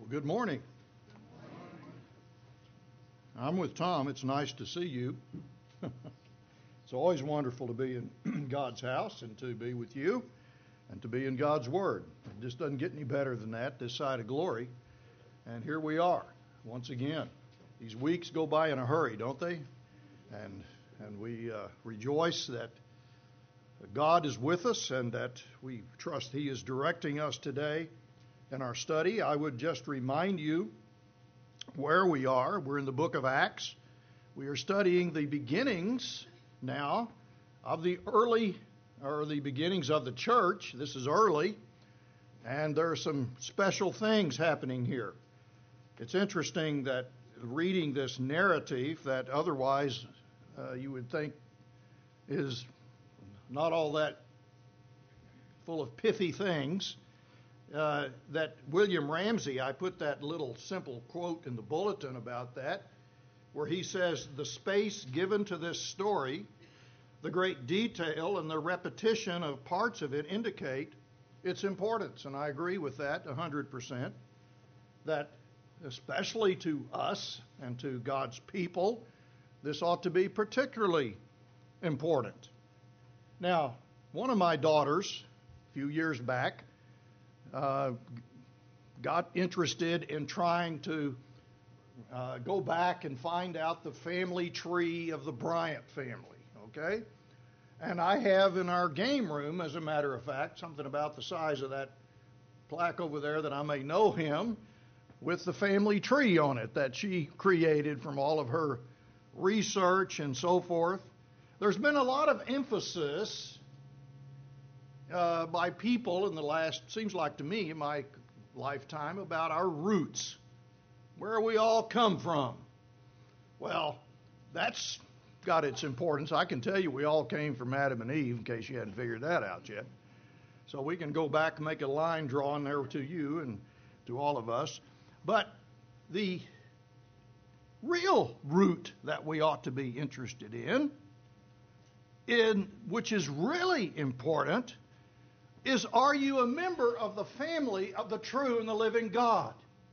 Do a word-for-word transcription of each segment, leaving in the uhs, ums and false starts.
Good morning. I'm with Tom. It's nice to see you. It's always wonderful to be in God's house and to be with you and to be in God's Word. It just doesn't get any better than that this side of glory. And here we are once again. These weeks go by in a hurry, don't they? And and we uh, rejoice that God is with us and that we trust He is directing us today in our study. I would just remind you where we are. We're in the book of Acts. We are studying the beginnings now of the early, or the beginnings of the church. This is early, and there are some special things happening here. It's interesting that reading this narrative that otherwise uh, you would think is not all that full of pithy things, uh, that William Ramsey, I put that little simple quote in the bulletin about that, where he says, the space given to this story, the great detail and the repetition of parts of it indicate its importance. And I agree with that one hundred percent, that especially to us and to God's people, this ought to be particularly important. Now, one of my daughters, a few years back, uh, got interested in trying to uh, go back and find out the family tree of the Bryant family, okay? And I have in our game room, as a matter of fact, something about the size of that plaque over there that I may know him, with the family tree on it that she created from all of her research and so forth. There's been a lot of emphasis uh, by people in the last, seems like to me, my lifetime, about our roots, where we all come from. Well, that's got its importance. I can tell you we all came from Adam and Eve, in case you hadn't figured that out yet. So we can go back and make a line drawing there to you and to all of us. But the real root that we ought to be interested in, in which is really important, is, are you a member of the family of the true and the living God?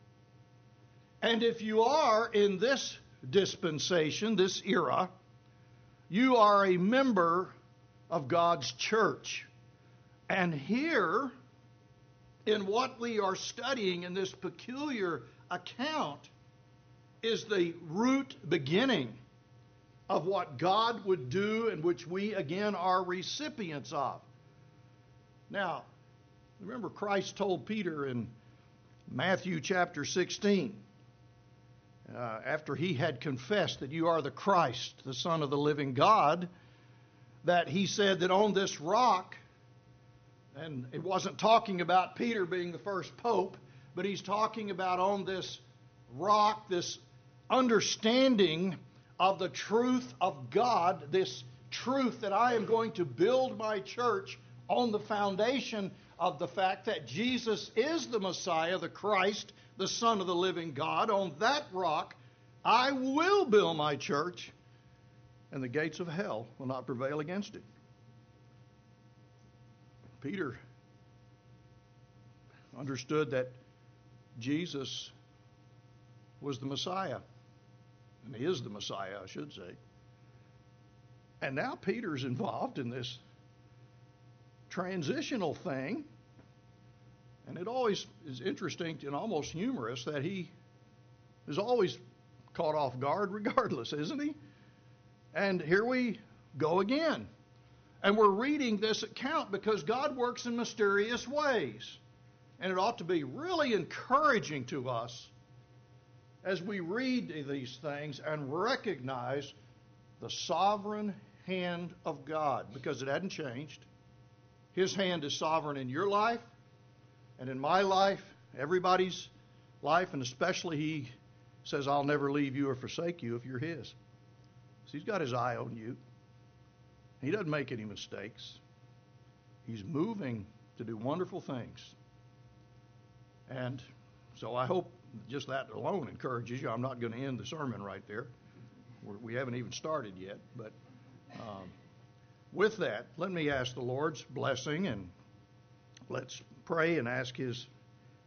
And if you are in this dispensation, this era, you are a member of God's church. And here, in what we are studying in this peculiar account, is the root beginning of what God would do and which we, again, are recipients of. Now, remember Christ told Peter in Matthew chapter sixteen, uh, after he had confessed that you are the Christ, the Son of the living God, that he said that on this rock, and it wasn't talking about Peter being the first pope, but he's talking about on this rock, this understanding of the truth of God, this truth that I am going to build my church on the foundation of the fact that Jesus is the Messiah, the Christ, the Son of the living God. On that rock, I will build my church, and the gates of hell will not prevail against it. Peter understood that Jesus was the Messiah, and he is the Messiah, I should say. And now Peter's involved in this transitional thing, and it always is interesting and almost humorous that he is always caught off guard regardless, isn't he? And here we go again. And we're reading this account because God works in mysterious ways. And it ought to be really encouraging to us as we read these things and recognize the sovereign hand of God, because it hadn't changed. His hand is sovereign in your life and in my life, everybody's life, and especially he says, I'll never leave you or forsake you if you're his. So he's got his eye on you. He doesn't make any mistakes. He's moving to do wonderful things. And so I hope just that alone encourages you. I'm not going to end the sermon right there. We're, we haven't even started yet. But um, with that, let me ask the Lord's blessing, and let's pray and ask His uh,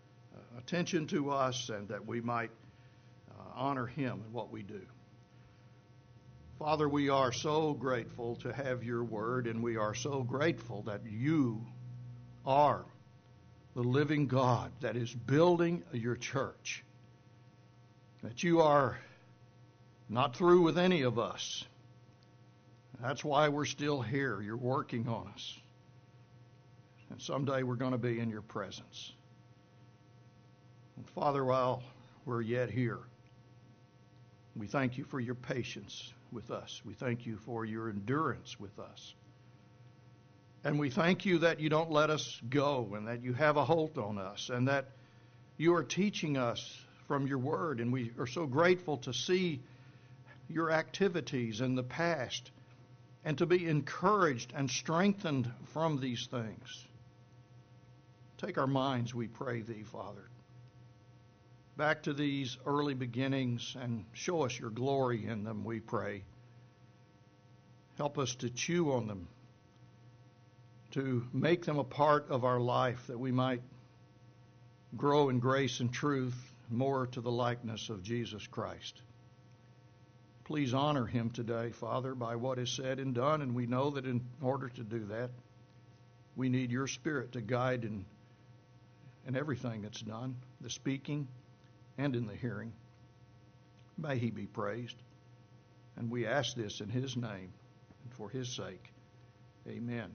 attention to us and that we might uh, honor Him in what we do. Father, we are so grateful to have your word, and we are so grateful that you are the living God that is building your church, that you are not through with any of us. That's why we're still here. You're working on us. And someday we're going to be in your presence. And Father, while we're yet here, we thank you for your patience with us. We thank you for your endurance with us. And we thank you that you don't let us go and that you have a hold on us and that you are teaching us from your word. And we are so grateful to see your activities in the past and to be encouraged and strengthened from these things. Take our minds, we pray thee, Father, back to these early beginnings and show us your glory in them, we pray. Help us to chew on them, to make them a part of our life, that we might grow in grace and truth more to the likeness of Jesus Christ. Please honor him today, Father, by what is said and done, and we know that in order to do that, we need your Spirit to guide in, in everything that's done, the speaking and in the hearing. May he be praised. And we ask this in his name and for his sake. Amen.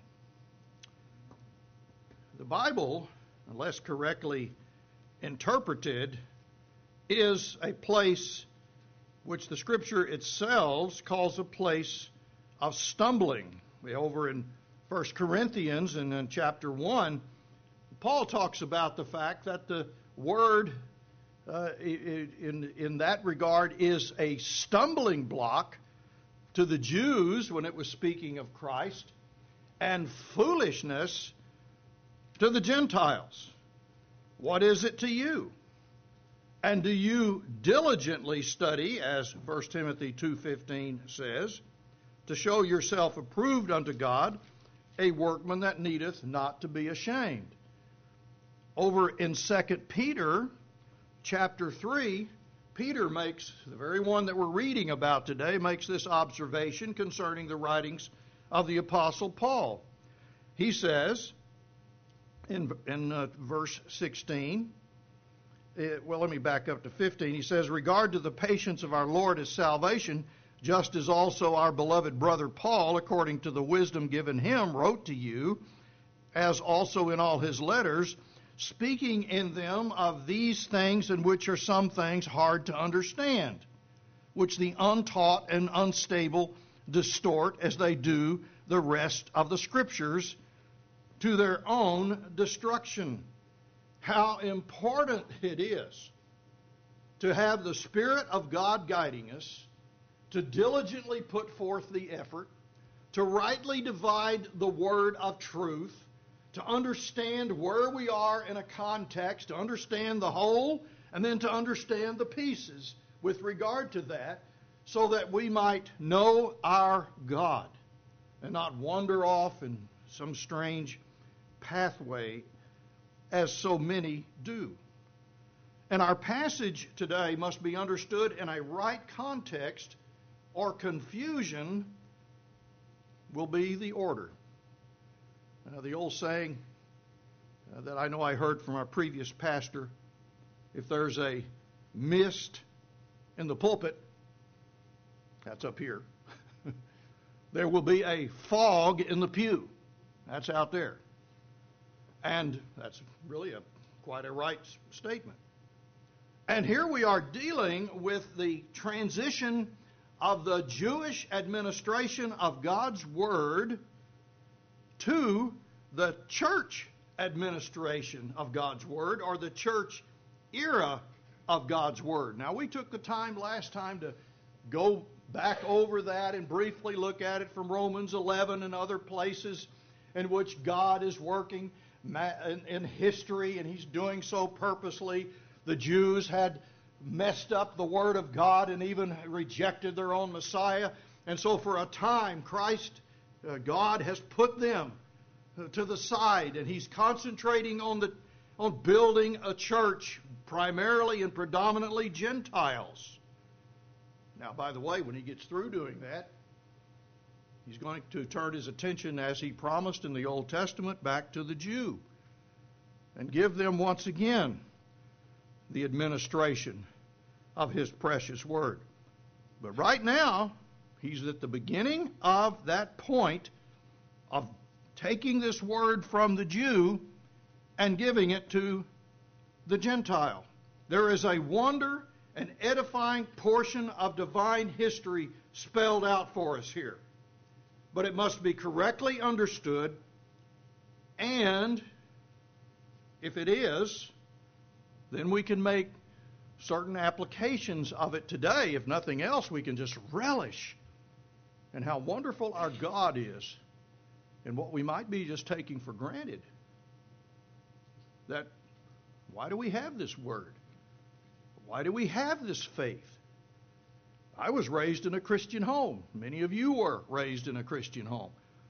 The Bible, unless correctly interpreted, is a place which the Scripture itself calls a place of stumbling. We over in First Corinthians and in chapter one, Paul talks about the fact that the Word uh, in, in that regard is a stumbling block to the Jews when it was speaking of Christ, and foolishness to the Gentiles. What is it to you? And do you diligently study, as First Timothy two fifteen says, to show yourself approved unto God, a workman that needeth not to be ashamed? Over in Second Peter chapter three, Peter makes, the very one that we're reading about today, makes this observation concerning the writings of the Apostle Paul. He says in, in uh, verse sixteen, It, well, let me back up to fifteen. He says, regard to the patience of our Lord as salvation, just as also our beloved brother Paul, according to the wisdom given him, wrote to you, as also in all his letters, speaking in them of these things, in which are some things hard to understand, which the untaught and unstable distort, as they do the rest of the Scriptures, to their own destruction. How important it is to have the Spirit of God guiding us, to diligently put forth the effort, to rightly divide the word of truth, to understand where we are in a context, to understand the whole, and then to understand the pieces with regard to that, so that we might know our God and not wander off in some strange pathway as so many do. And our passage today must be understood in a right context, or confusion will be the order. Uh, the old saying uh, that I know I heard from our previous pastor, if there's a mist in the pulpit, that's up here, there will be a fog in the pew. That's out there. And that's really a quite a right statement. And here we are dealing with the transition of the Jewish administration of God's Word to the church administration of God's Word, or the church era of God's Word. Now, we took the time last time to go back over that and briefly look at it from Romans eleven and other places in which God is working in history, and he's doing so purposely. The Jews had messed up the Word of God and even rejected their own Messiah. And so for a time, Christ, uh, God has put them to the side, and he's concentrating on the on building a church primarily and predominantly Gentiles. Now, by the way, when he gets through doing that, he's going to turn his attention, as he promised in the Old Testament, back to the Jew and give them once again the administration of his precious word. But right now, he's at the beginning of that point of taking this word from the Jew and giving it to the Gentile. There is a wonder and edifying portion of divine history spelled out for us here. But it must be correctly understood, and if it is, then we can make certain applications of it today. If nothing else, we can just relish in how wonderful our God is and what we might be just taking for granted. That, why do we have this word? Why do we have this faith? I was raised in a Christian home. Many of you were raised in a Christian home.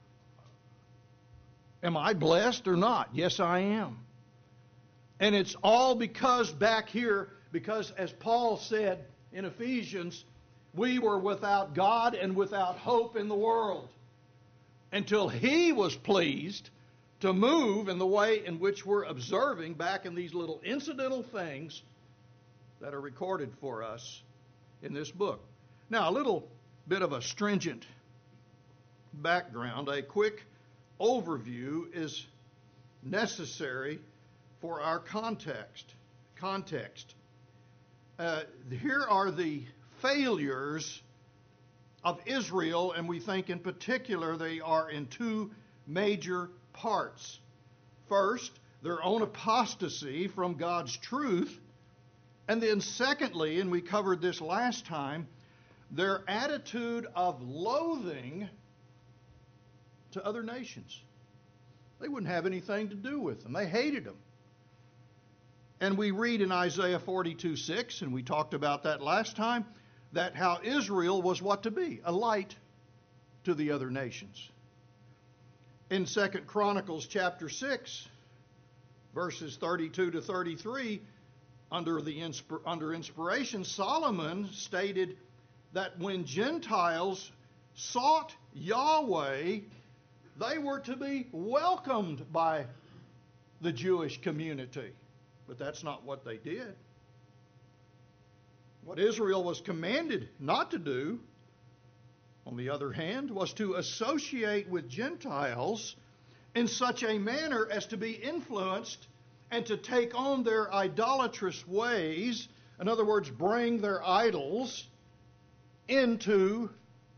Am I blessed or not? Yes, I am. And it's all because back here, because as Paul said in Ephesians, we were without God and without hope in the world until He was pleased to move in the way in which we're observing back in these little incidental things that are recorded for us in this book. Now, a little bit of a stringent background, a quick overview is necessary for our context. Context. Uh, here are the failures of Israel, and we think in particular they are in two major parts. First, their own apostasy from God's truth, and then secondly, and we covered this last time, their attitude of loathing to other nations. They wouldn't have anything to do with them. They hated them. And we read in Isaiah forty-two six, and we talked about that last time, that how Israel was what to be? A light to the other nations. In Second Chronicles chapter six, verses thirty-two to thirty-three, under the insp- under inspiration, Solomon stated that when Gentiles sought Yahweh, they were to be welcomed by the Jewish community. But that's not what they did. What Israel was commanded not to do, on the other hand, was to associate with Gentiles in such a manner as to be influenced and to take on their idolatrous ways. In other words, bring their idols into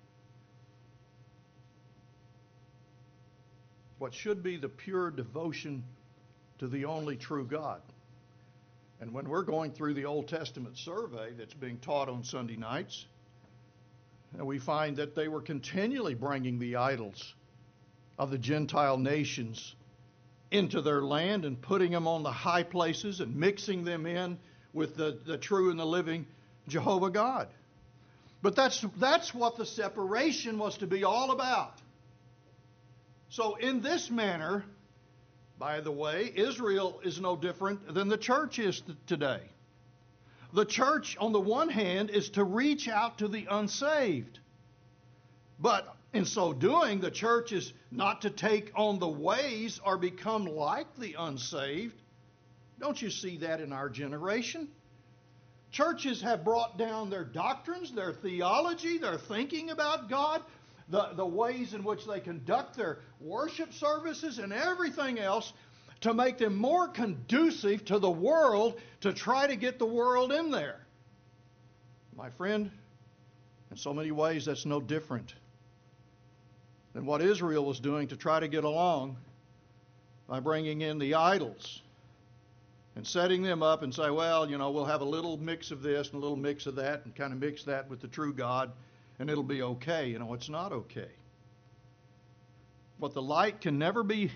what should be the pure devotion to the only true God. And when we're going through the Old Testament survey that's being taught on Sunday nights, we find that they were continually bringing the idols of the Gentile nations into their land and putting them on the high places and mixing them in with the, the true and the living Jehovah God. But that's, that's what the separation was to be all about. So in this manner, by the way, Israel is no different than the church is th- today. The church, on the one hand, is to reach out to the unsaved. But in so doing, the church is not to take on the ways or become like the unsaved. Don't you see that in our generation? Churches have brought down their doctrines, their theology, their thinking about God, the, the ways in which they conduct their worship services and everything else to make them more conducive to the world, to try to get the world in there. My friend, in so many ways that's no different than what Israel was doing to try to get along by bringing in the idols and setting them up and say, well, you know, we'll have a little mix of this and a little mix of that and kind of mix that with the true God and it'll be okay. You know, it's not okay. What the light can never be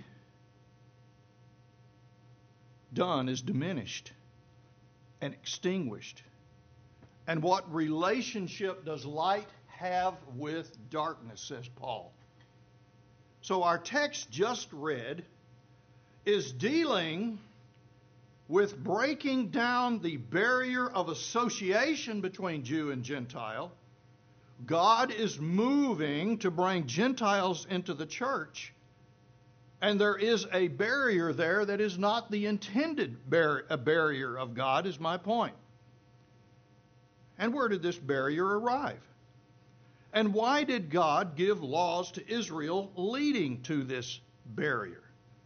done is diminished and extinguished. And what relationship does light have with darkness, says Paul. So our text just read is dealing with breaking down the barrier of association between Jew and Gentile, God is moving to bring Gentiles into the church. And there is a barrier there that is not the intended bar- a barrier of God, is my point. And where did this barrier arrive? And why did God give laws to Israel leading to this barrier?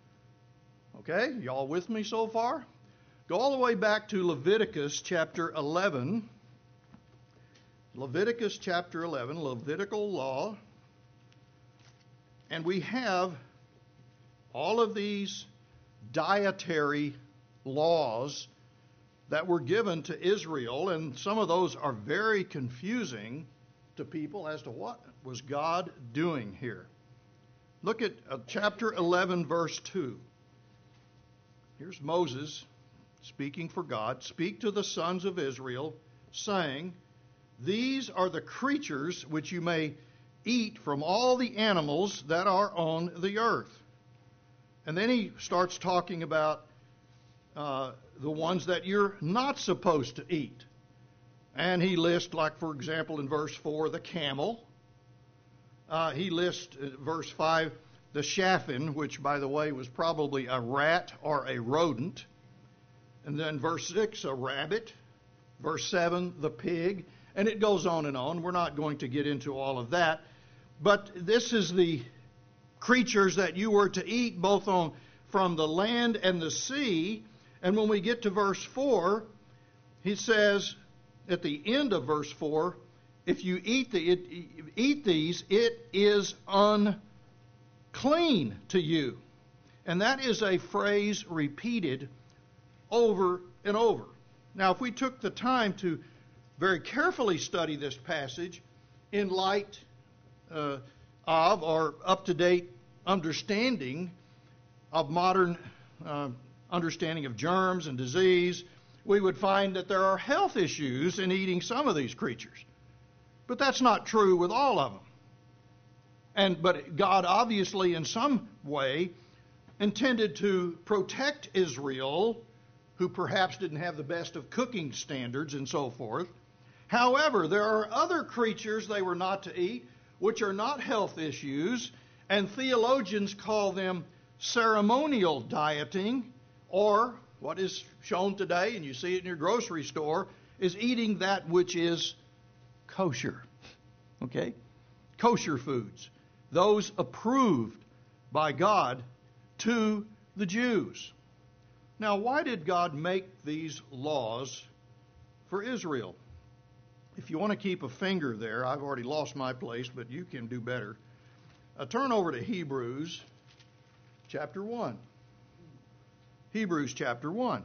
Okay, y'all with me so far? Go all the way back to Leviticus chapter eleven. Leviticus chapter eleven, Levitical law. And we have all of these dietary laws that were given to Israel, and some of those are very confusing to people as to what was God doing here. Look at uh, chapter eleven, verse two. Here's Moses speaking for God. Speak to the sons of Israel, saying, these are the creatures which you may eat from all the animals that are on the earth. And then he starts talking about uh, the ones that you're not supposed to eat. And he lists, like, for example, in verse four, the camel. Uh, he lists, uh, verse five, the chafin, which, by the way, was probably a rat or a rodent. And then verse six, a rabbit. Verse seven, the pig. And it goes on and on. We're not going to get into all of that. But this is the creatures that you were to eat both on from the land and the sea. And when we get to verse four, he says at the end of verse four, if you eat, the, it, eat these, it is unclean to you. And that is a phrase repeated over and over. Now, if we took the time to very carefully study this passage in light uh, of or up-to-date understanding of modern uh, understanding of germs and disease, we would find that there are health issues in eating some of these creatures. But that's not true with all of them. And but God obviously in some way intended to protect Israel, who perhaps didn't have the best of cooking standards and so forth. However, there are other creatures they were not to eat, which are not health issues, and theologians call them ceremonial dieting, or what is shown today, and you see it in your grocery store, is eating that which is kosher. Okay? Kosher foods. Those approved by God to the Jews. Now, why did God make these laws for Israel? If you want to keep a finger there, I've already lost my place, but you can do better. Uh, turn over to Hebrews chapter one. Hebrews chapter one.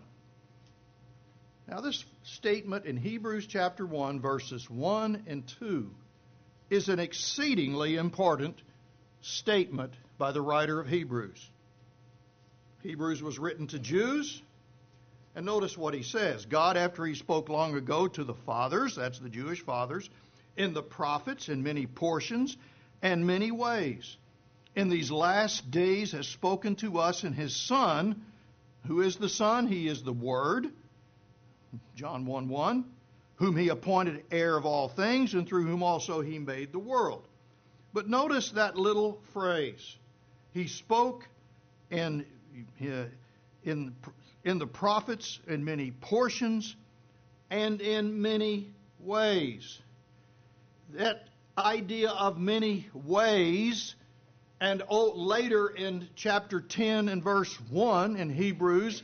Now, this statement in Hebrews chapter one, verses one and two, is an exceedingly important statement by the writer of Hebrews. Hebrews was written to Jews. And notice what he says. God, after he spoke long ago to the fathers, that's the Jewish fathers, in the prophets, in many portions and many ways, in these last days has spoken to us in his Son. Who is the Son? He is the Word. John one one. Whom he appointed heir of all things, and through whom also he made the world. But notice that little phrase. He spoke in, in, in the prophets in many portions and in many ways. That idea of many ways, and oh, later in chapter ten and verse one in Hebrews,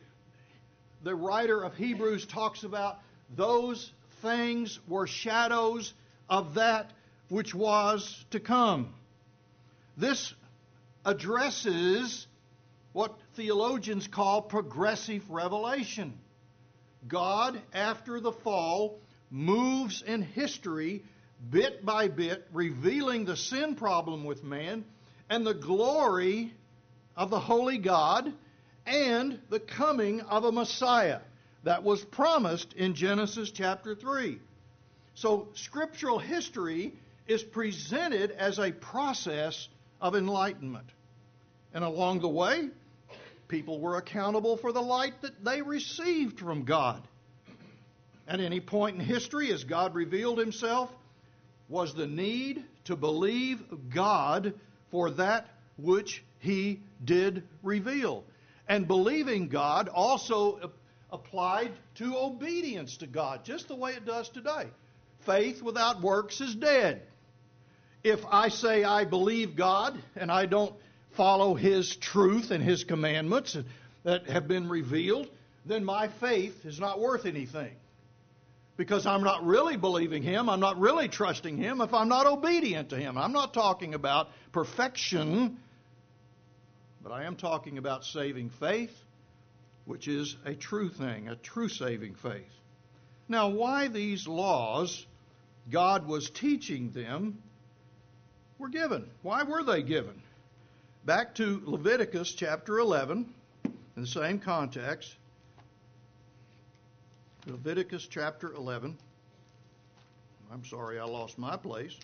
the writer of Hebrews talks about those things were shadows of that which was to come. This addresses what theologians call progressive revelation. God, after the fall, moves in history bit by bit, revealing the sin problem with man and the glory of the holy God and the coming of a Messiah that was promised in Genesis chapter three. So scriptural history is presented as a process of enlightenment. And along the way, people were accountable for the light that they received from God. At any point in history, as God revealed himself, was the need to believe God for that which he did reveal. And believing God also applied to obedience to God, just the way it does today. Faith without works is dead. If I say I believe God and I don't follow his truth and his commandments that have been revealed, then my faith is not worth anything. Because I'm not really believing him, I'm not really trusting him if I'm not obedient to him. I'm not talking about perfection, but I am talking about saving faith, which is a true thing, a true saving faith. Now, why these laws God was teaching them were given? Why were they given? Back to Leviticus chapter eleven, in the same context. Leviticus chapter eleven. I'm sorry, I lost my place.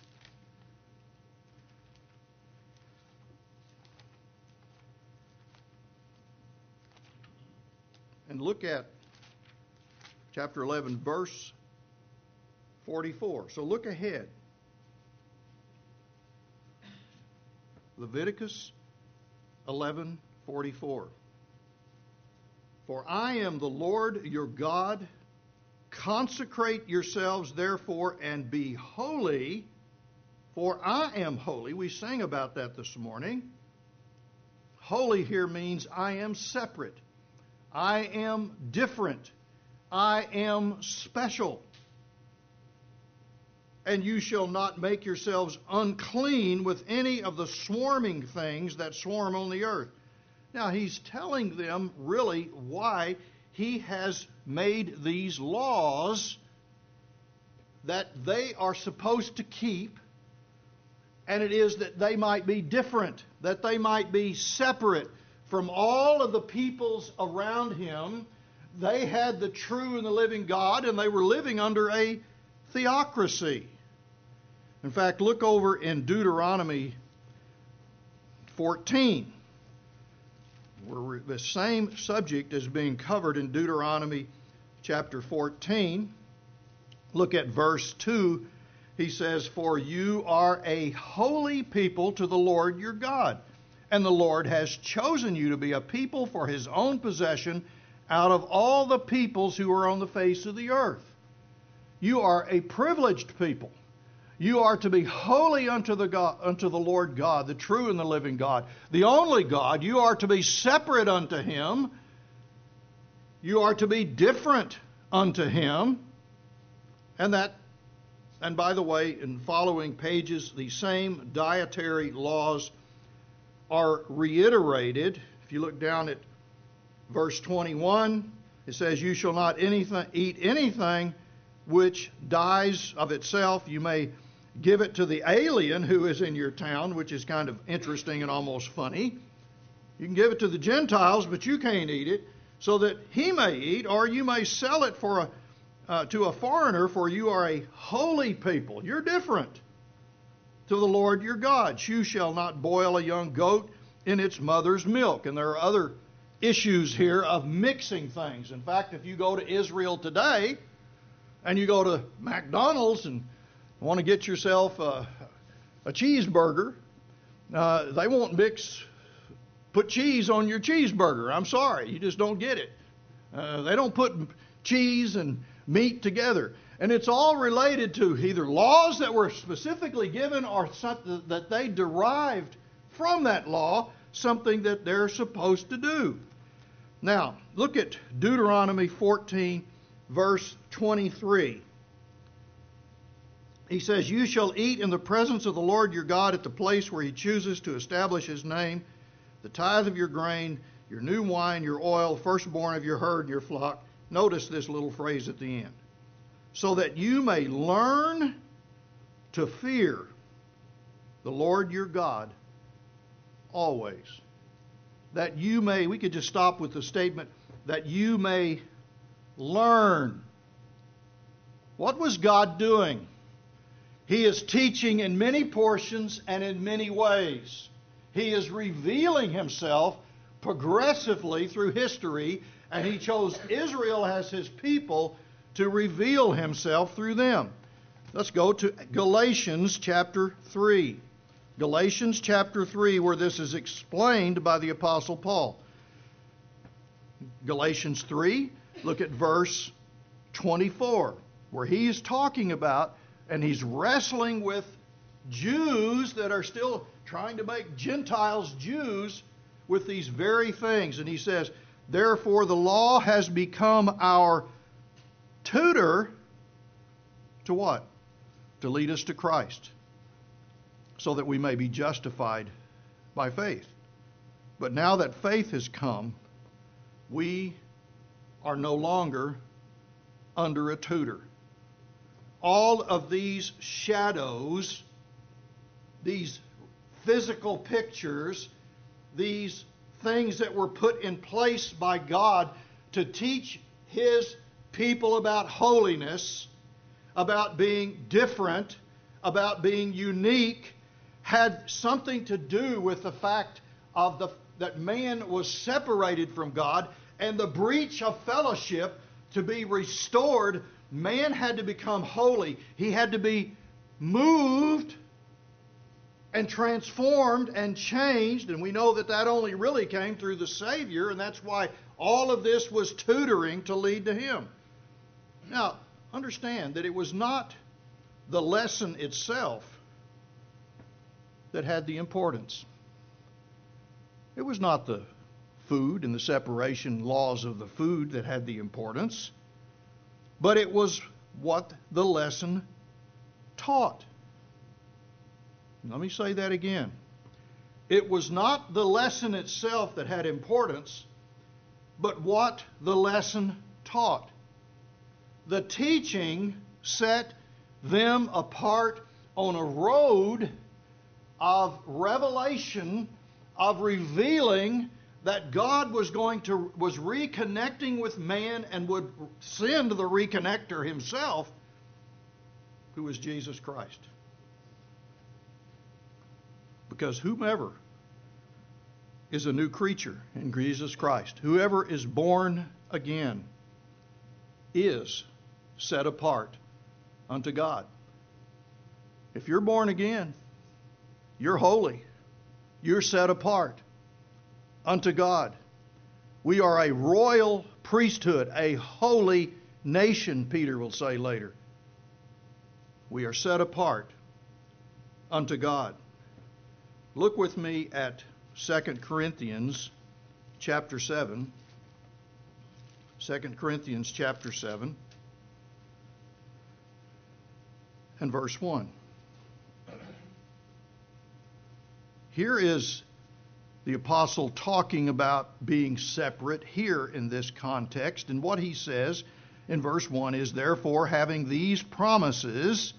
And look at chapter eleven, verse forty-four. So look ahead. Leviticus eleven forty-four. For I am the Lord your God. Consecrate yourselves, therefore, and be holy, for I am holy. We sang about that this morning. Holy here means I am separate. I am different. I am special. And you shall not make yourselves unclean with any of the swarming things that swarm on the earth. Now, he's telling them really why he has made these laws that they are supposed to keep, and it is that they might be different, that they might be separate from all of the peoples around him. They had the true and the living God, and they were living under a theocracy. In fact, look over in Deuteronomy fourteen, where the same subject is being covered in Deuteronomy chapter fourteen. Look at verse two. He says, for you are a holy people to the Lord your God, and the Lord has chosen you to be a people for his own possession out of all the peoples who are on the face of the earth. You are a privileged people. You are to be holy unto the God, unto the Lord God, the true and the living God, the only God. You are to be separate unto him. You are to be different unto him. And that, and by the way, in following pages, the same dietary laws are reiterated. If you look down at verse twenty-one, it says, you shall not anything, eat anything which dies of itself. You may give it to the alien who is in your town, which is kind of interesting and almost funny. You can give it to the Gentiles, but you can't eat it, so that he may eat, or you may sell it for a, uh, to a foreigner, for you are a holy people. You're different to the Lord your God. You shall not boil a young goat in its mother's milk. And there are other issues here of mixing things. In fact, if you go to Israel today, and you go to McDonald's and want to get yourself a, a cheeseburger, uh, they won't mix, put cheese on your cheeseburger. I'm sorry, you just don't get it. Uh, they don't put cheese and meat together. And it's all related to either laws that were specifically given or something that they derived from that law, something that they're supposed to do. Now, look at Deuteronomy fourteen, verse twenty-three. He says, you shall eat in the presence of the Lord your God at the place where he chooses to establish his name, the tithe of your grain, your new wine, your oil, firstborn of your herd and your flock. Notice this little phrase at the end. So that you may learn to fear the Lord your God always. That you may, we could just stop with the statement, that you may learn. What was God doing? He is teaching in many portions and in many ways. He is revealing himself progressively through history, and he chose Israel as his people to reveal himself through them. Let's go to Galatians chapter three. Galatians chapter three, where this is explained by the Apostle Paul. Galatians three, look at verse twenty-four, where he's talking about, and he's wrestling with Jews that are still trying to make Gentiles Jews with these very things. And he says, therefore the law has become our tutor to what? To lead us to Christ, so that we may be justified by faith. But now that faith has come, we are no longer under a tutor. All of these shadows, these physical pictures, these things that were put in place by God to teach His people about holiness, about being different, about being unique, had something to do with the fact of the that man was separated from God, and the breach of fellowship to be restored. Man had to become holy. He had to be moved and transformed and changed, and we know that that only really came through the Savior, and that's why all of this was tutoring to lead to Him. Now, understand that it was not the lesson itself that had the importance. It was not the food and the separation laws of the food that had the importance, but it was what the lesson taught. Let me say that again. It was not the lesson itself that had importance, but what the lesson taught. The teaching set them apart on a road of revelation, of revealing that God was going to was reconnecting with man and would send the reconnector Himself, who is Jesus Christ. Because whomever is a new creature in Jesus Christ, whoever is born again, is set apart unto God. If you're born again, you're holy. You're set apart unto God. We are a royal priesthood, a holy nation, Peter will say later. We are set apart unto God. Look with me at Second Corinthians chapter seven. Second Corinthians chapter seven and verse one. Here is the apostle talking about being separate here in this context. And what he says in verse one is, therefore, having these promises,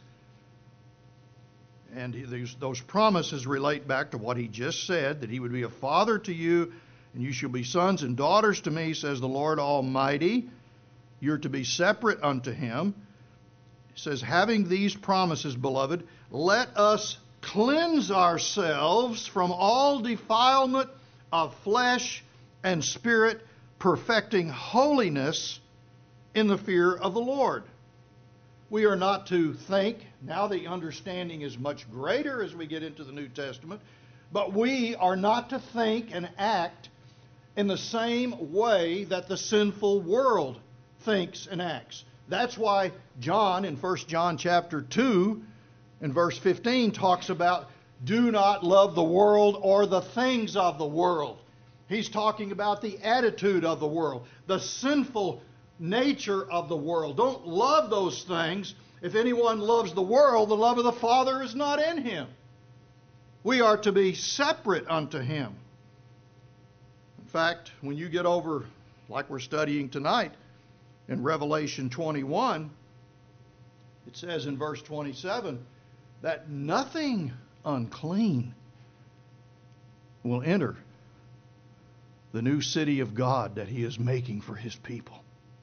and these, those promises relate back to what he just said, that he would be a father to you, and you shall be sons and daughters to me, says the Lord Almighty. You're to be separate unto Him. He says, having these promises, beloved, let us cleanse ourselves from all defilement of flesh and spirit, perfecting holiness in the fear of the Lord. We are not to think, now the understanding is much greater as we get into the New Testament, but we are not to think and act in the same way that the sinful world thinks and acts. That's why John in First John chapter two in verse fifteen talks about do not love the world or the things of the world. He's talking about the attitude of the world, the sinful nature of the world. Don't love those things. If anyone loves the world, the love of the Father is not in him. We are to be separate unto Him. In fact, when you get over, like we're studying tonight, in Revelation twenty-one, it says in verse twenty-seven that nothing unclean will enter the new city of God that He is making for His people.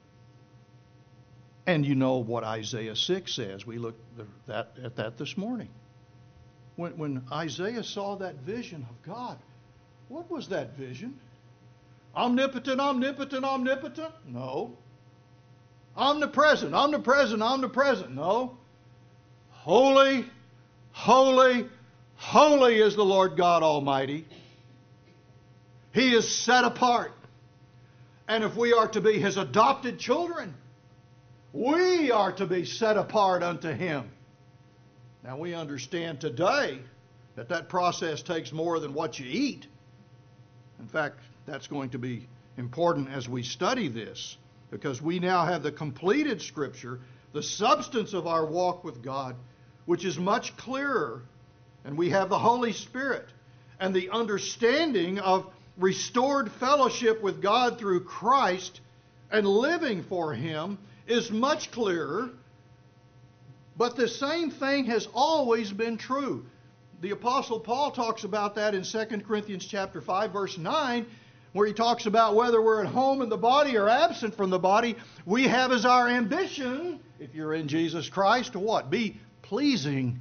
And you know what Isaiah six says. We looked at that this morning. When, when Isaiah saw that vision of God, what was that vision? Omnipotent, omnipotent, omnipotent? No. Omnipresent, omnipresent, omnipresent? No. Holy, holy, holy is the Lord God Almighty. He is set apart. And if we are to be His adopted children, we are to be set apart unto Him. Now we understand today that that process takes more than what you eat. In fact, that's going to be important as we study this, because we now have the completed Scripture, the substance of our walk with God, which is much clearer, and we have the Holy Spirit, and the understanding of restored fellowship with God through Christ and living for Him is much clearer. But the same thing has always been true. The Apostle Paul talks about that in Second Corinthians chapter five, verse nine, where he talks about whether we're at home in the body or absent from the body, we have as our ambition, if you're in Jesus Christ, to what? Be pleasing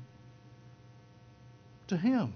to Him.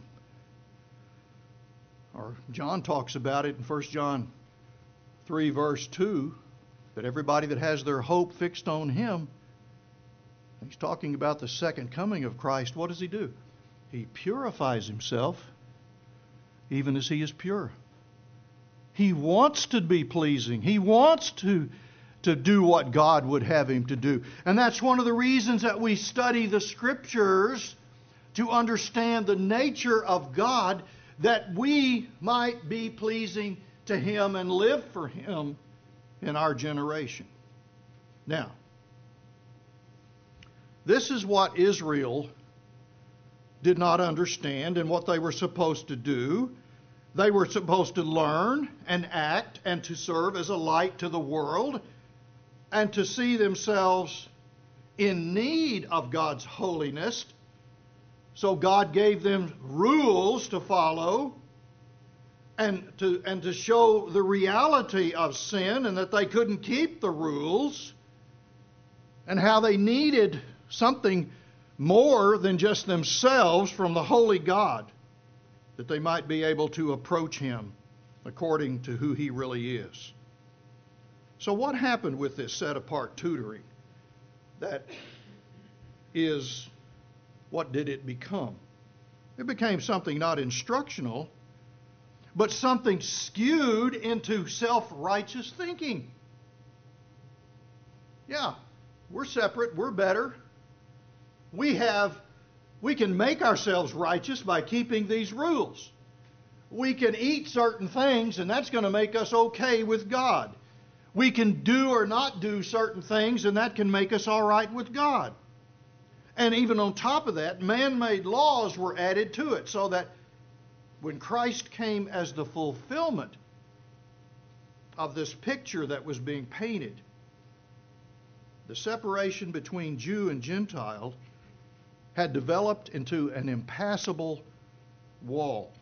Or John talks about it in First John three, verse two, that everybody that has their hope fixed on Him, he's talking about the second coming of Christ. What does He do? He purifies Himself even as He is pure. He wants to be pleasing. He wants to, to do what God would have Him to do. And that's one of the reasons that we study the Scriptures, to understand the nature of God, that we might be pleasing to Him and live for Him in our generation. Now, this is what Israel did not understand and what they were supposed to do. They were supposed to learn and act and to serve as a light to the world and to see themselves in need of God's holiness. So God gave them rules to follow and to, and to show the reality of sin and that they couldn't keep the rules and how they needed something more than just themselves from the holy God, that they might be able to approach Him according to who He really is. So what happened with this set-apart tutoring? That is, what did it become? It became something not instructional, but something skewed into self-righteous thinking. Yeah, we're separate, we're better. We have, we can make ourselves righteous by keeping these rules. We can eat certain things, and that's going to make us okay with God. We can do or not do certain things, and that can make us all right with God. And even on top of that, man-made laws were added to it, so that when Christ came as the fulfillment of this picture that was being painted, the separation between Jew and Gentile had developed into an impassable wall.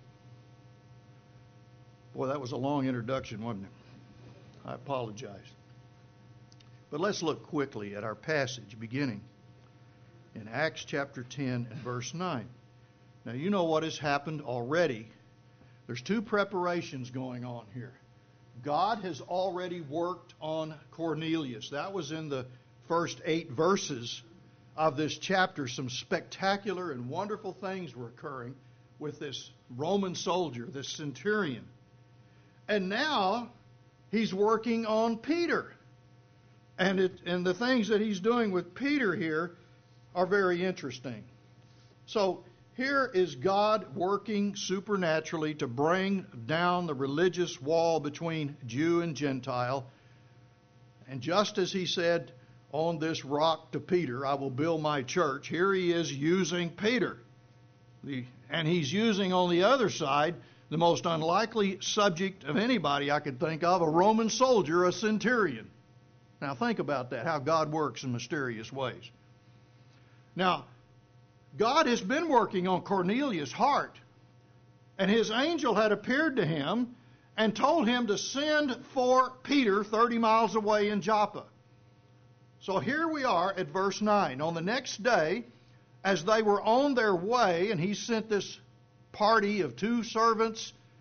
Boy, that was a long introduction, wasn't it? I apologize. But let's look quickly at our passage beginning in Acts chapter ten and verse nine. Now, you know what has happened already. There's two preparations going on here. God has already worked on Cornelius. That was in the first eight verses of this chapter. Some spectacular and wonderful things were occurring with this Roman soldier, this centurion. And now He's working on Peter. And, it, and the things that He's doing with Peter here are very interesting. So here is God working supernaturally to bring down the religious wall between Jew and Gentile. And just as He said, on this rock to Peter, I will build my church, here He is using Peter. The, and He's using on the other side the most unlikely subject of anybody I could think of, a Roman soldier, a centurion. Now think about that, how God works in mysterious ways. Now, God has been working on Cornelius' heart, and his angel had appeared to him and told him to send for Peter thirty miles away in Joppa. So here we are at verse nine. On the next day, as they were on their way, and he sent this party of two servants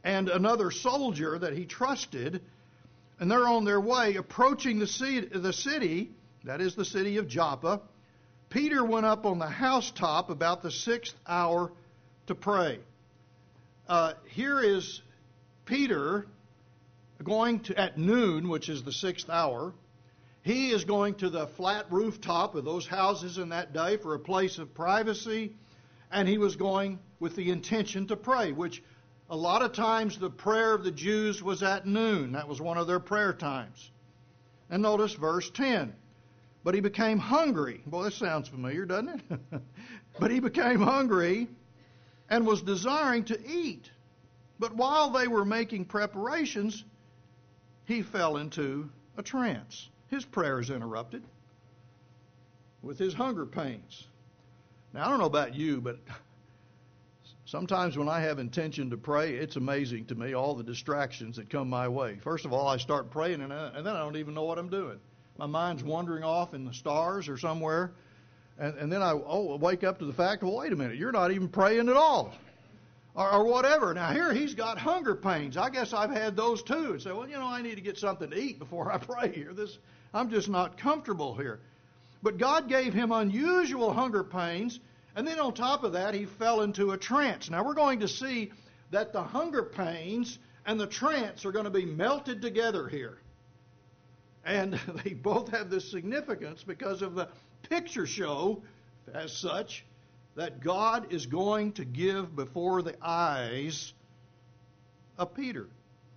and another soldier that he trusted, and they're on their way approaching the city, the city, that is the city of Joppa. Peter went up on the housetop about the sixth hour to pray. Uh, here is Peter going to, at noon, which is the sixth hour, he is going to the flat rooftop of those houses in that day for a place of privacy, and he was going with the intention to pray, which a lot of times the prayer of the Jews was at noon. That was one of their prayer times. And notice verse ten. But he became hungry. Boy, this sounds familiar, doesn't it? But he became hungry and was desiring to eat. But while they were making preparations, he fell into a trance. His prayer is interrupted with his hunger pains. Now, I don't know about you, but sometimes when I have intention to pray, it's amazing to me all the distractions that come my way. First of all, I start praying, and, I, and then I don't even know what I'm doing. My mind's wandering off in the stars or somewhere, and, and then I oh, wake up to the fact, well, wait a minute, you're not even praying at all, or, or whatever. Now, here he's got hunger pains. I guess I've had those too, and say, well, you know, I need to get something to eat before I pray here. This, I'm just not comfortable here. But God gave him unusual hunger pains, and then on top of that, he fell into a trance. Now, we're going to see that the hunger pains and the trance are going to be melted together here. And they both have this significance because of the picture show, as such, that God is going to give before the eyes of Peter.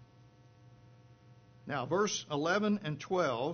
Now, verse eleven and twelve,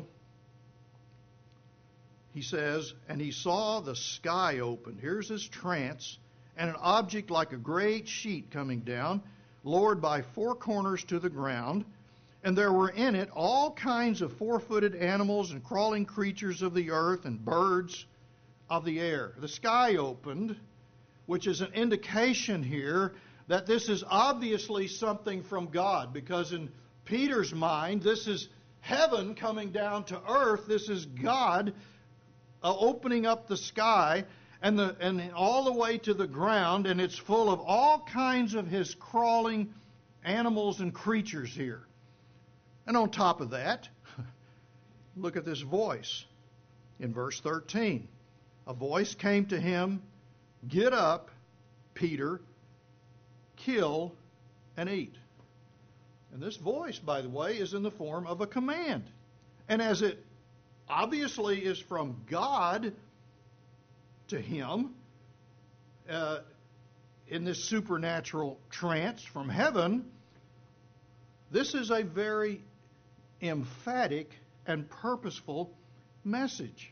he says, and he saw the sky open. Here's his trance, and an object like a great sheet coming down, lowered by four corners to the ground. And there were in it all kinds of four-footed animals and crawling creatures of the earth and birds of the air. The sky opened, which is an indication here that this is obviously something from God, because in Peter's mind, this is heaven coming down to earth. This is God uh, opening up the sky and, the, and all the way to the ground, and it's full of all kinds of his crawling animals and creatures here. And on top of that, look at this voice in verse thirteen. A voice came to him, "Get up, Peter, kill and eat." And this voice, by the way, is in the form of a command. And as it obviously is from God to him, uh, in this supernatural trance from heaven, this is a very emphatic and purposeful message.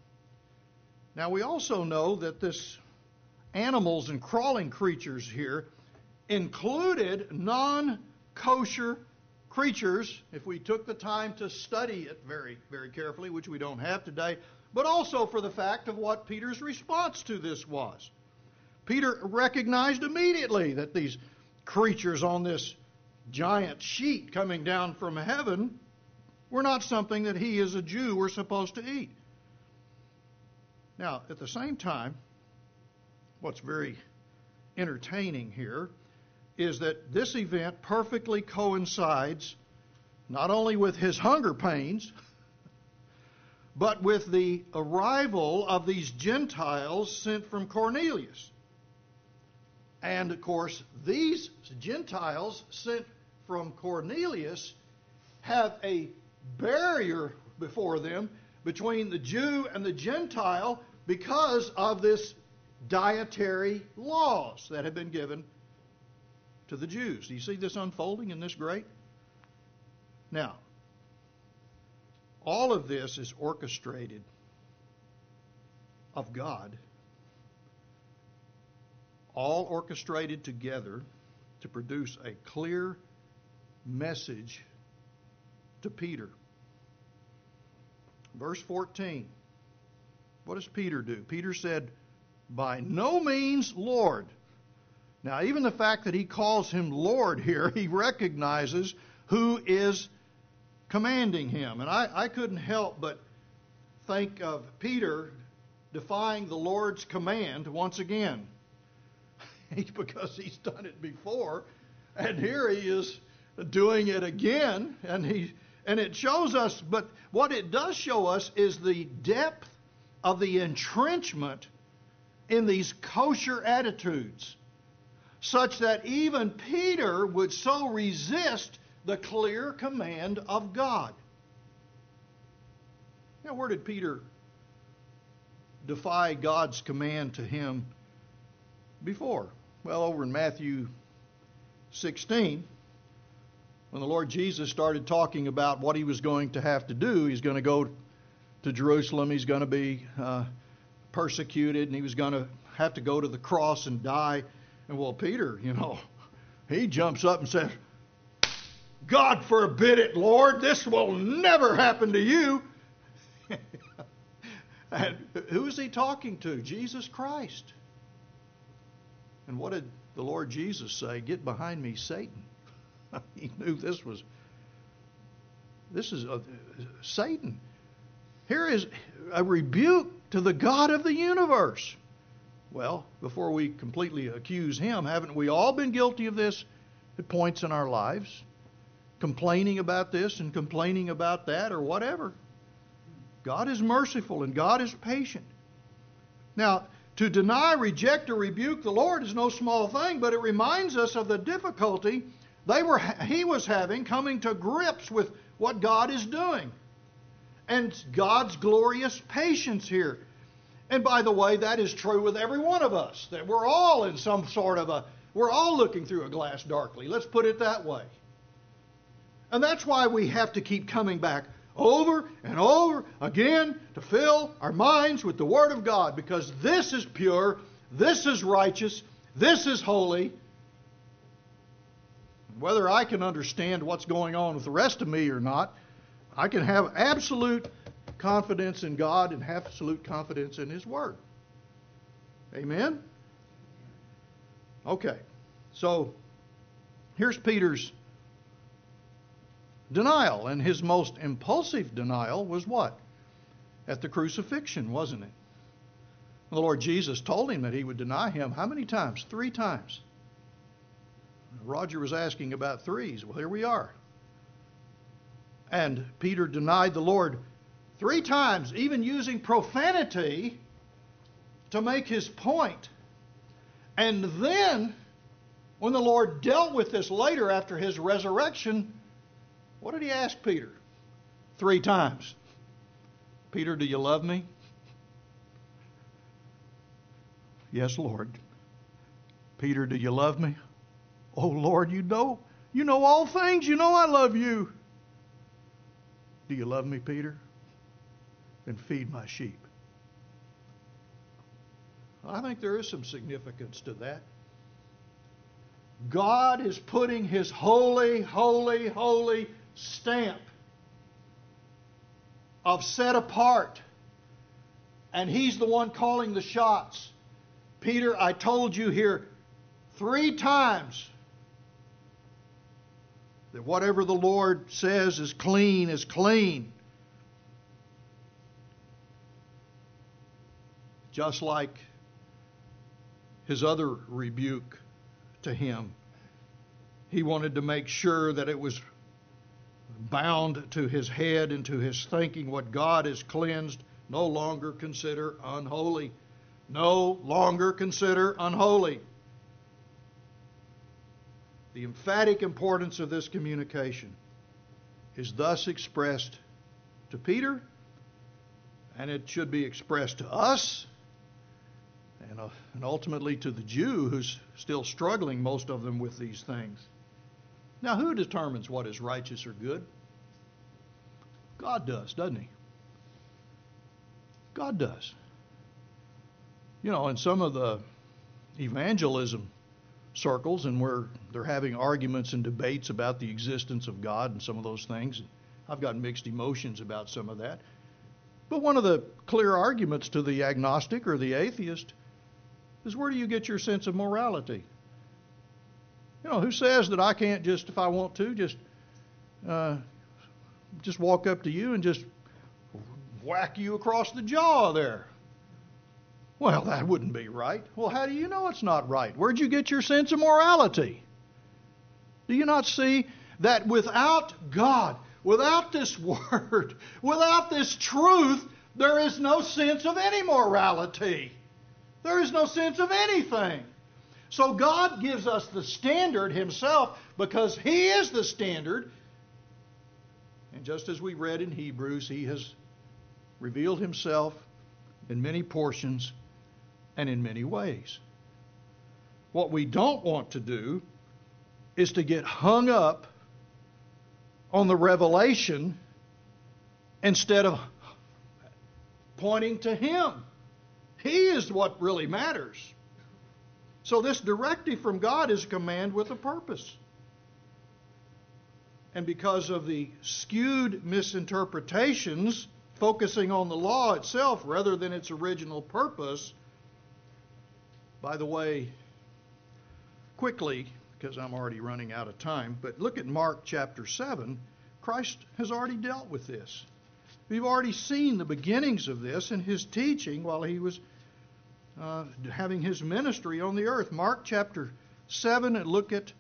Now, we also know that this animals and crawling creatures here included non-kosher creatures, if we took the time to study it very, very carefully, which we don't have today, but also for the fact of what Peter's response to this was. Peter recognized immediately that these creatures on this giant sheet coming down from heaven were not something that he as a Jew were supposed to eat. Now, at the same time, what's very entertaining here is that this event perfectly coincides not only with his hunger pains, but with the arrival of these Gentiles sent from Cornelius. And, of course, these Gentiles sent from Cornelius have a barrier before them between the Jew and the Gentile because of this dietary laws that have been given to the Jews. Do you see this unfolding in this great? Now, all of this is orchestrated of God, all orchestrated together to produce a clear message to Peter. Verse fourteen. What does Peter do? Peter said, "By no means, Lord." Now, even the fact that he calls him Lord here, he recognizes who is commanding him. And I, I couldn't help but think of Peter defying the Lord's command once again. Because he's done it before. And here he is doing it again, and he and it shows us, but what it does show us is the depth of the entrenchment in these kosher attitudes, such that even Peter would so resist the clear command of God. Now, where did Peter defy God's command to him before? Well, over in Matthew sixteen, when the Lord Jesus started talking about what he was going to have to do. He's going to go to Jerusalem, he's going to be uh, persecuted, and he was going to have to go to the cross and die. And well, Peter, you know, he jumps up and says, God forbid it, Lord, this will never happen to you. And who is he talking to? Jesus Christ. And what did the Lord Jesus say? Get behind me, Satan. He knew this was, this is a, Satan. Here is a rebuke to the God of the universe. Well, before we completely accuse him, haven't we all been guilty of this at points in our lives? Complaining about this and complaining about that or whatever. God is merciful and God is patient. Now, to deny, reject, or rebuke the Lord is no small thing, but it reminds us of the difficulty they were, he was having coming to grips with what God is doing. And God's glorious patience here. And by the way, that is true with every one of us. That we're all in some sort of a, we're all looking through a glass darkly. Let's put it that way. And that's why we have to keep coming back over and over again to fill our minds with the Word of God. Because this is pure, this is righteous, this is holy. Whether I can understand what's going on with the rest of me or not, I can have absolute confidence in God and absolute confidence in His Word. Amen? Okay. So, here's Peter's denial. And his most impulsive denial was what? At the crucifixion, wasn't it? The Lord Jesus told him that he would deny him how many times? Three times. Roger was asking about threes. Well, here we are. And Peter denied the Lord three times, even using profanity to make his point. And then, when the Lord dealt with this later after his resurrection, what did he ask Peter? Three times. Peter, do you love me? Yes, Lord. Peter, do you love me? Oh, Lord, you know, you know all things. You know I love you. Do you love me, Peter? Then feed my sheep. I think there is some significance to that. God is putting His holy, holy, holy stamp of set apart. And He's the one calling the shots. Peter, I told you here three times that whatever the Lord says is clean is clean. Just like His other rebuke to him. He wanted to make sure that it was bound to his head and to his thinking. What God has cleansed, no longer consider unholy. No longer consider unholy. The emphatic importance of this communication is thus expressed to Peter, and it should be expressed to us, and, uh, and ultimately to the Jew who's still struggling, most of them, with these things. Now, who determines what is righteous or good? God does, doesn't He? God does. You know, in some of the evangelism circles, and where they're having arguments and debates about the existence of God and some of those things, I've got mixed emotions about some of that. But one of the clear arguments to the agnostic or the atheist is, where do you get your sense of morality? You know, who says that I can't just, if I want to, just uh, just walk up to you and just whack you across the jaw there? Well, that wouldn't be right. Well, how do you know it's not right? Where'd you get your sense of morality? Do you not see that without God, without this Word, without this truth, there is no sense of any morality? There is no sense of anything. So God gives us the standard Himself because He is the standard. And just as we read in Hebrews, He has revealed Himself in many portions and in many ways. What we don't want to do is to get hung up on the revelation instead of pointing to Him. He is what really matters. So this directive from God is a command with a purpose. And because of the skewed misinterpretations, focusing on the law itself rather than its original purpose, by the way, quickly, because I'm already running out of time, but look at Mark chapter seven. Christ has already dealt with this. We've already seen the beginnings of this in His teaching while He was uh, having His ministry on the earth. Mark chapter seven, and look at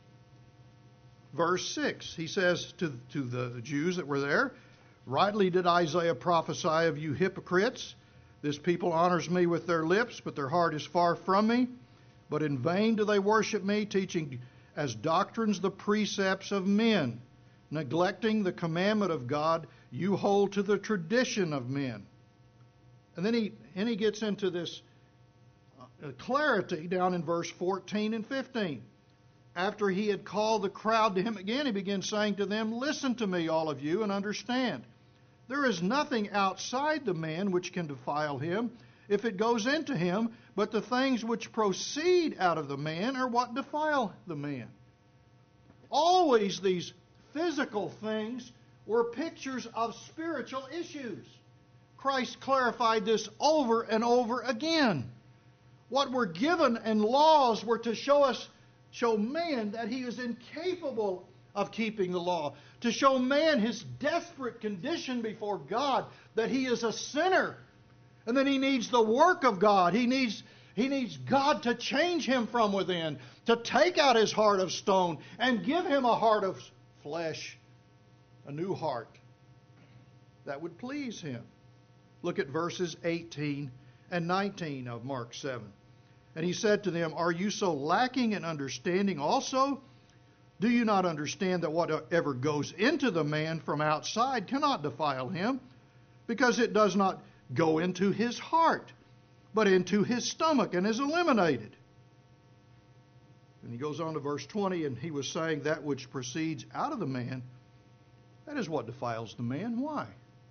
verse six. He says to, to the Jews that were there, "Rightly did Isaiah prophesy of you hypocrites. This people honors me with their lips, but their heart is far from me. But in vain do they worship me, teaching as doctrines the precepts of men. Neglecting the commandment of God, you hold to the tradition of men." And then he, and he gets into this uh, clarity down in verse fourteen and fifteen. After He had called the crowd to Him again, He began saying to them, "Listen to me, all of you, and understand. There is nothing outside the man which can defile him, if it goes into him, but the things which proceed out of the man are what defile the man." Always these physical things were pictures of spiritual issues. Christ clarified this over and over again. What were given and laws were to show us, show man that he is incapable of keeping the law, to show man his desperate condition before God, that he is a sinner, and that he needs the work of God. He needs, he needs God to change him from within, to take out his heart of stone and give him a heart of flesh, a new heart that would please Him. Look at verses eighteen and nineteen of Mark seven. "And He said to them, Are you so lacking in understanding also? Do you not understand that whatever goes into the man from outside cannot defile him, because it does not go into his heart, but into his stomach and is eliminated?" And he goes on to verse twenty, "And He was saying that which proceeds out of the man, that is what defiles the man." Why?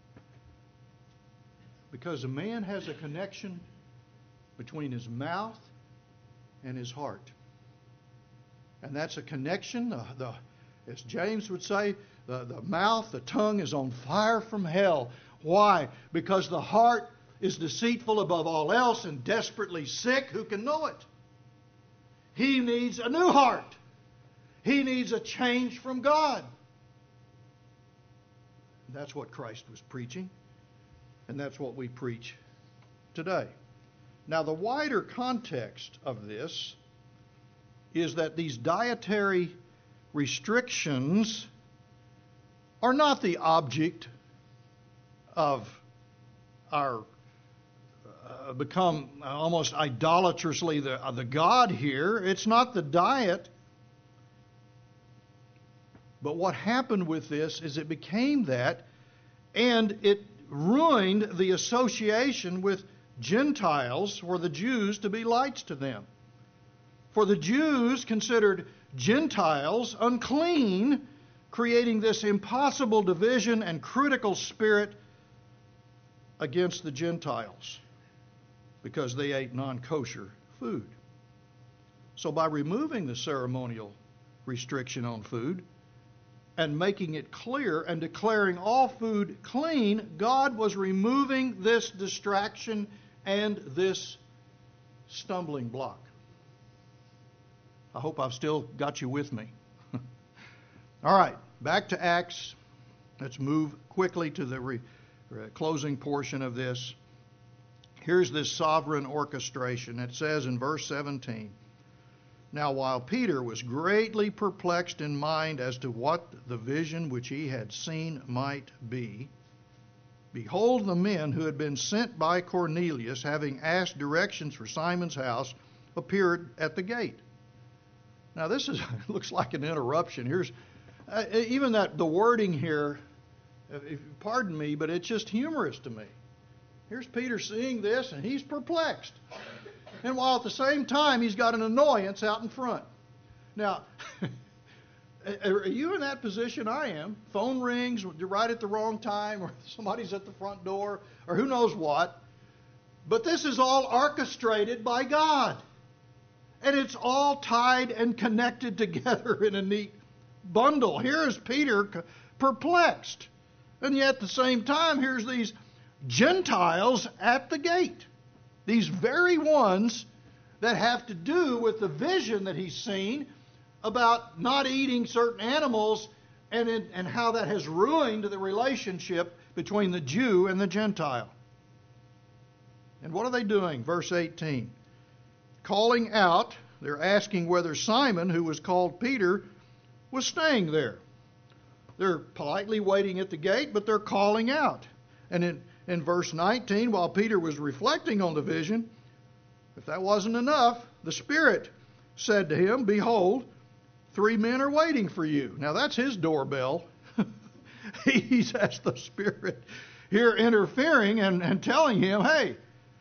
Because a man has a connection between his mouth and his heart. And that's a connection, the, the, as James would say, the, the mouth, the tongue is on fire from hell. Why? Because the heart is deceitful above all else and desperately sick. Who can know it? He needs a new heart. He needs a change from God. That's what Christ was preaching. And that's what we preach today. Now, the wider context of this is that these dietary restrictions are not the object of our uh, become almost idolatrously the, uh, the God here. It's not the diet. But what happened with this is it became that, and it ruined the association with Gentiles for the Jews to be lights to them. For the Jews considered Gentiles unclean, creating this impossible division and critical spirit against the Gentiles because they ate non-kosher food. So by removing the ceremonial restriction on food and making it clear and declaring all food clean, God was removing this distraction and this stumbling block. I hope I've still got you with me. All right, back to Acts. Let's move quickly to the re- closing portion of this. Here's this sovereign orchestration. It says in verse seventeen, Now while Peter was greatly perplexed in mind as to what the vision which he had seen might be, behold, the men who had been sent by Cornelius, having asked directions for Simon's house, appeared at the gate. Now this is looks like an interruption. Here's uh, even that the wording here, if, pardon me, but it's just humorous to me. Here's Peter seeing this, and he's perplexed. And while at the same time, he's got an annoyance out in front. Now, are you in that position? I am. Phone rings, you're right at the wrong time, or somebody's at the front door, or who knows what. But this is all orchestrated by God. And it's all tied and connected together in a neat bundle. Here is Peter perplexed. And yet at the same time, here's these Gentiles at the gate. These very ones that have to do with the vision that he's seen about not eating certain animals and, in, and how that has ruined the relationship between the Jew and the Gentile. And what are they doing? Verse eighteen. Calling out, they're asking whether Simon, who was called Peter, was staying there. They're politely waiting at the gate, but they're calling out. And in In verse nineteen, while Peter was reflecting on the vision, if that wasn't enough, the Spirit said to him, behold, three men are waiting for you. Now that's his doorbell. He's asked the Spirit here interfering and, and telling him, hey,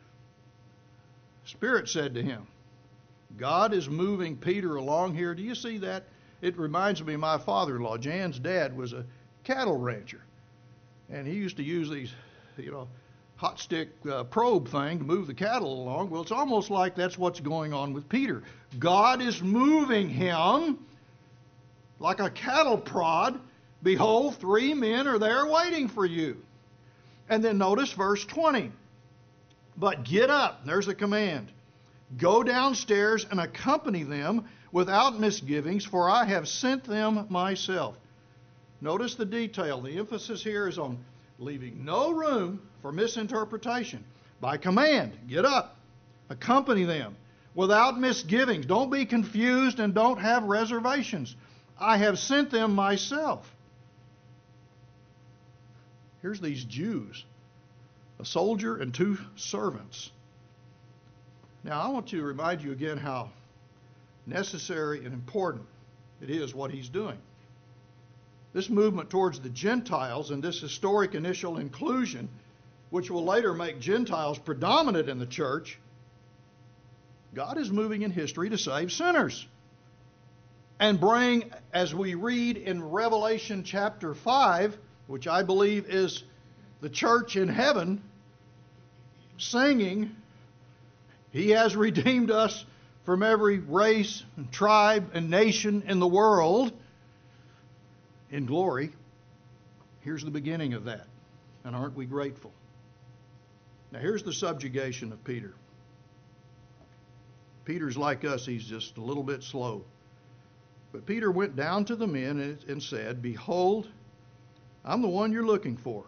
Spirit said to him, God is moving Peter along here. Do you see that? It reminds me of my father-in-law. Jan's dad was a cattle rancher. And he used to use these, you know, hot stick uh, probe thing to move the cattle along. Well, it's almost like that's what's going on with Peter. God is moving him like a cattle prod. Behold, three men are there waiting for you. And then notice verse twenty. But get up. There's a command. Go downstairs and accompany them without misgivings, for I have sent them myself. Notice the detail. The emphasis here is on leaving no room for misinterpretation. By command, get up, accompany them without misgivings. Don't be confused and don't have reservations. I have sent them myself. Here's these Jews, a soldier and two servants. Now, I want to remind you again how necessary and important it is what he's doing. This movement towards the Gentiles and this historic initial inclusion, which will later make Gentiles predominant in the church, God is moving in history to save sinners and bring, as we read in Revelation chapter five, which I believe is the church in heaven singing, He has redeemed us from every race and tribe and nation in the world in glory. Here's the beginning of that. And aren't we grateful? Now here's the subjugation of Peter. Peter's like us, he's just a little bit slow. But Peter went down to the men and said, behold, I'm the one you're looking for.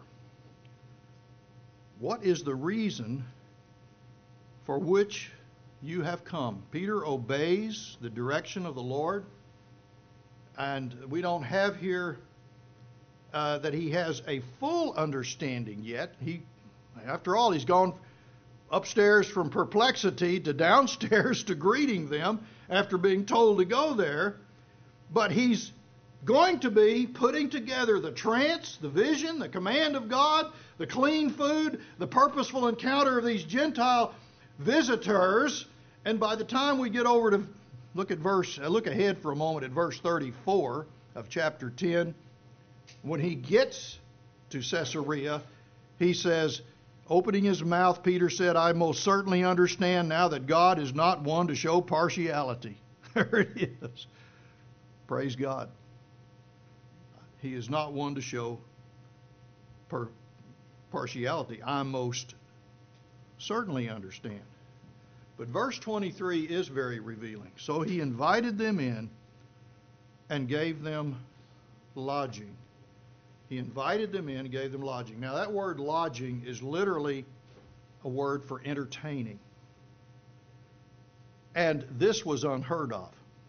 What is the reason for which you have come? Peter obeys the direction of the Lord. And we don't have here uh, that he has a full understanding yet. He, after all, he's gone upstairs from perplexity to downstairs to greeting them after being told to go there. But he's going to be putting together the trance, the vision, the command of God, the clean food, the purposeful encounter of these Gentile visitors. And by the time we get over to look at verse, uh, look ahead for a moment at verse thirty-four of chapter ten, when he gets to Caesarea, he says, opening his mouth, Peter said, I most certainly understand now that God is not one to show partiality. There it is. Praise God. He is not one to show per- partiality. I most certainly understand. But verse twenty-three is very revealing. So he invited them in and gave them lodging. He invited them in and gave them lodging. Now that word lodging is literally a word for entertaining. And this was unheard of.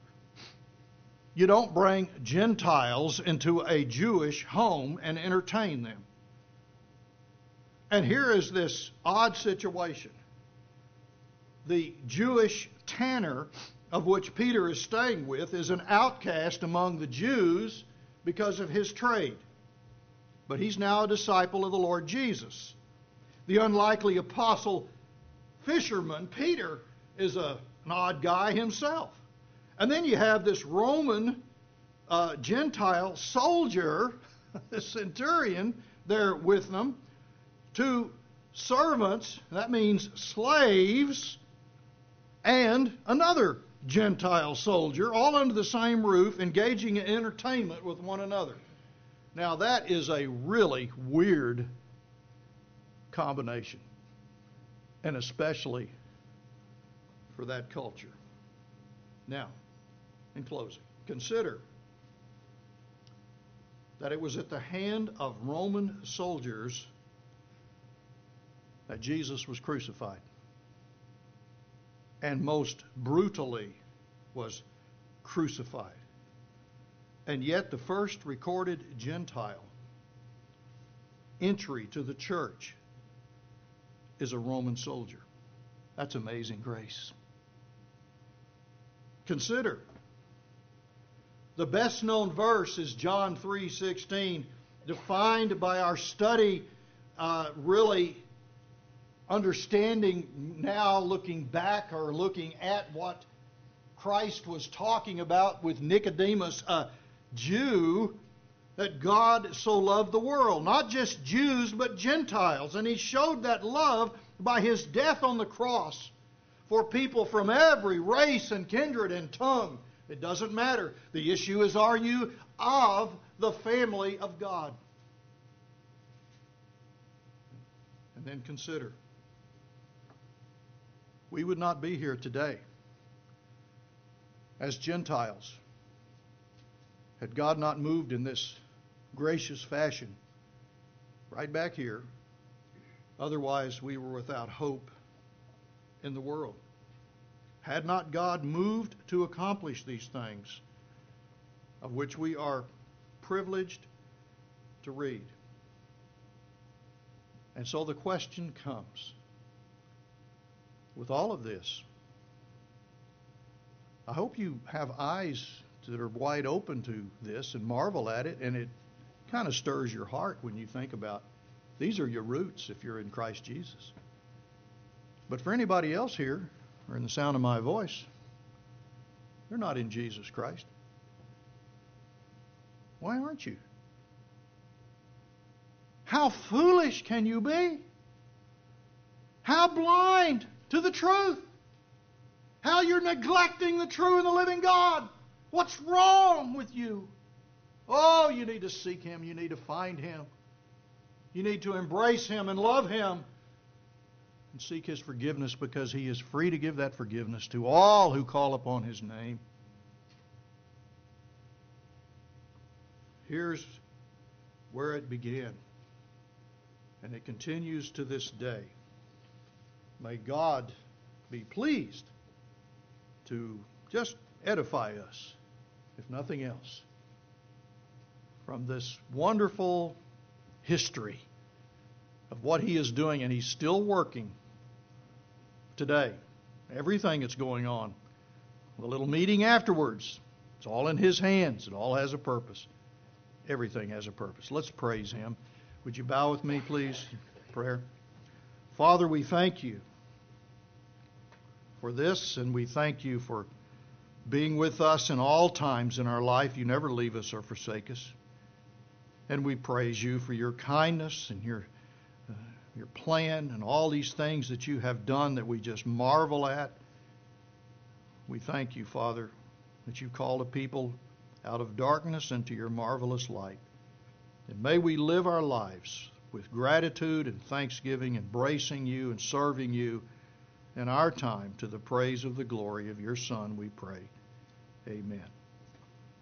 You don't bring Gentiles into a Jewish home and entertain them. And here is this odd situation. The Jewish tanner of which Peter is staying with is an outcast among the Jews because of his trade. But he's now a disciple of the Lord Jesus. The unlikely apostle fisherman, Peter, is a, an odd guy himself. And then you have this Roman uh, Gentile soldier, the centurion, there with them, two servants, that means slaves, and another Gentile soldier, all under the same roof, engaging in entertainment with one another. Now that is a really weird combination, and especially for that culture. Now, in closing, consider that it was at the hand of Roman soldiers that Jesus was crucified, and most brutally was crucified. And yet the first recorded Gentile entry to the church is a Roman soldier. That's amazing grace. Consider, the best known verse is John three sixteen, defined by our study, uh, really understanding now, looking back or looking at what Christ was talking about with Nicodemus, a Jew, that God so loved the world. Not just Jews, but Gentiles. And He showed that love by His death on the cross for people from every race and kindred and tongue. It doesn't matter. The issue is, are you of the family of God? And then consider, we would not be here today as Gentiles had God not moved in this gracious fashion right back here. Otherwise, we were without hope in the world. Had not God moved to accomplish these things, of which we are privileged to read. And so the question comes, with all of this, I hope you have eyes that are wide open to this and marvel at it, and it kind of stirs your heart when you think about these are your roots if you're in Christ Jesus. But for anybody else here, or in the sound of my voice, you're not in Jesus Christ. Why aren't you? How foolish can you be? How blind to the truth? How you're neglecting the true and the living God? What's wrong with you? Oh, you need to seek Him. You need to find Him. You need to embrace Him and love Him and seek His forgiveness, because He is free to give that forgiveness to all who call upon His name. Here's where it began, and it continues to this day. May God be pleased to just edify us, if nothing else, from this wonderful history of what He is doing, and He's still working today. Everything that's going on, the little meeting afterwards, it's all in His hands. It all has a purpose. Everything has a purpose. Let's praise Him. Would you bow with me, please? Prayer. Father, we thank You for this, and we thank You for being with us in all times in our life. You never leave us or forsake us. And we praise You for Your kindness and Your uh, Your plan and all these things that You have done that we just marvel at. We thank You, Father, that You called a people out of darkness into Your marvelous light. And may we live our lives with gratitude and thanksgiving, embracing You and serving You in our time, to the praise of the glory of Your Son, we pray. Amen.